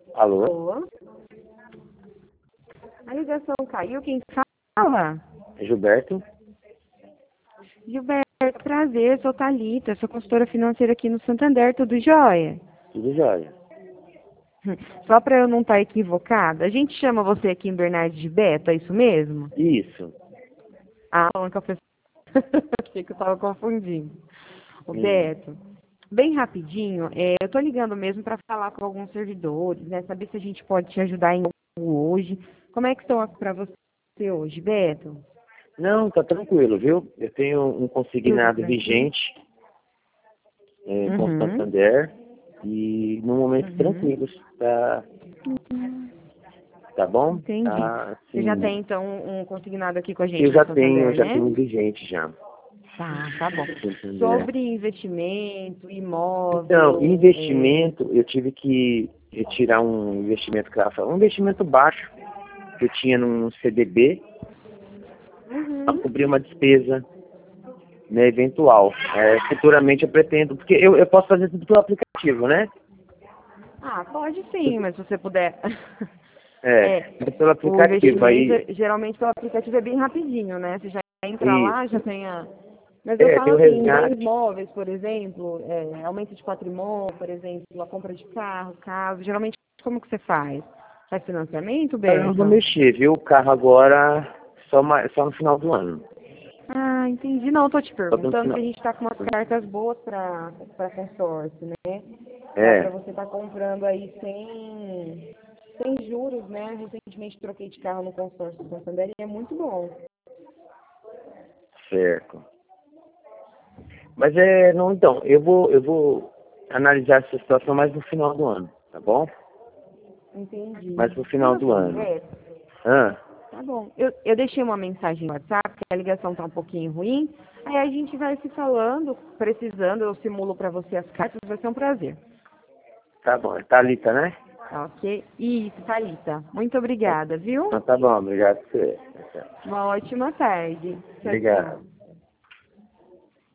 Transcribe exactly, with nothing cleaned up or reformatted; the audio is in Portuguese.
Alô? Alô? A ligação caiu, quem fala? Gilberto? Gilberto, prazer, sou Thalita, sou consultora financeira aqui no Santander, tudo jóia? Tudo jóia. Hum, Só para eu não estar equivocada, a gente chama você aqui em Bernardes de Beto, é isso mesmo? Isso. Ah, falando que eu pensei achei que eu estava confundindo. O Hum. Beto, bem rapidinho, é, eu estou ligando mesmo para falar com alguns servidores, né? Saber se a gente pode te ajudar em algo hoje. Como é que estão para você hoje, Beto? Não, tá tranquilo, viu? Eu tenho um Tudo consignado tranquilo? vigente é, com o Uhum. Santander e no momento Uhum. tranquilo, tá, tá bom? Entendi. Tá, Você já assim, tem, então, um consignado aqui com a eu gente no já tenho, Santander, já né? tenho um vigente já. Tá, tá bom. Santander. Sobre investimento, Então, imóvel, é... investimento, eu tive que retirar um investimento, que ela falou, um investimento baixo que eu tinha num C D B para Uhum. cobrir uma despesa, né, eventual. É, futuramente eu pretendo, porque eu, eu posso fazer tudo pelo aplicativo, né? Ah, pode sim, mas se você puder. É, É, tudo pelo o aplicativo. investimento, Aí, geralmente, pelo aplicativo é bem rapidinho, né? Você já entra lá, já isso. tem a... Mas eu É, tem falo o assim, em bens resgate. móveis, por exemplo, é, aumento de patrimônio, por exemplo, a compra de carro, casa, geralmente, como que você faz? Faz financiamento, Eu não vou Beto? mexer, viu? O carro agora só, mais, só no final do ano. Ah, entendi. Não, eu tô te Só no perguntando que a final. gente tá com umas cartas boas para para consórcio, né? Dá para É, você estar comprando aí sem, sem juros, né? Recentemente troquei de carro no consórcio do Santander e é muito bom. certo. Mas é, não, então, eu vou, eu vou analisar essa situação mais no final do ano, tá bom? Entendi. Mais no final Então, do assim, ano. é, Ah, tá bom. Eu, eu deixei uma mensagem no WhatsApp, que a ligação tá um pouquinho ruim. Aí a gente vai se falando, precisando, eu simulo para você as cartas, vai ser um prazer. tá bom. É Thalita, né? Tá ok? Isso, Thalita. Muito obrigada, viu? Então tá bom, obrigado por você. Uma ótima tarde. Tchau, Obrigado. tchau.